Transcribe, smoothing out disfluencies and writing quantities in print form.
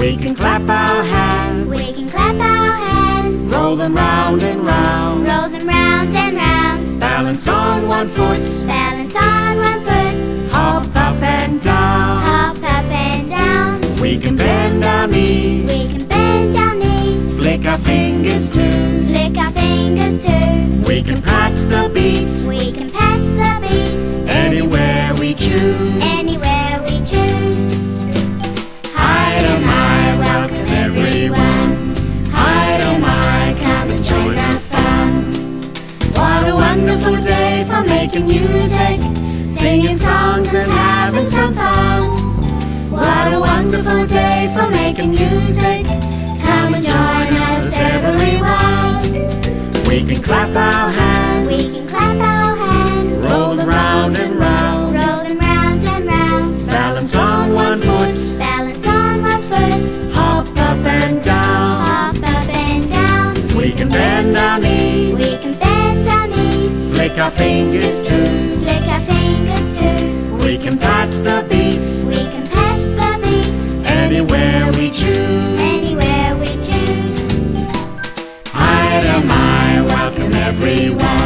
We can clap our hands. We can clap our hands. Roll them round and round. Roll them round and round. Balance on one foot. Balance on one foot. Hop up and down. Hop up and down. We can bend our knees. We can bend our knees. Flick our fingers too. Flick our fingers too. We can patch the beat. We can patch the beat. Anywhere we choose. Anywhere we choose. Hi oh my, welcome everyone. Hi oh my, come and join the fun. What a wonderful day for making music, singing songs and having some fun. What a wonderful day for making music. Come and join us everyone. We can clap our hands. We can clap our hands. Roll them round and round. Roll them round and round. Balance on one foot. Balance on one foot. Hop up and down. Hop up and down. We can bend our knees. We can bend our knees. Flick our fingers too. Flick our fingers too. We can patch the beat. We can patch the beat. Anywhere we choose. Anywhere we choose. Hi oh my, welcome everyone.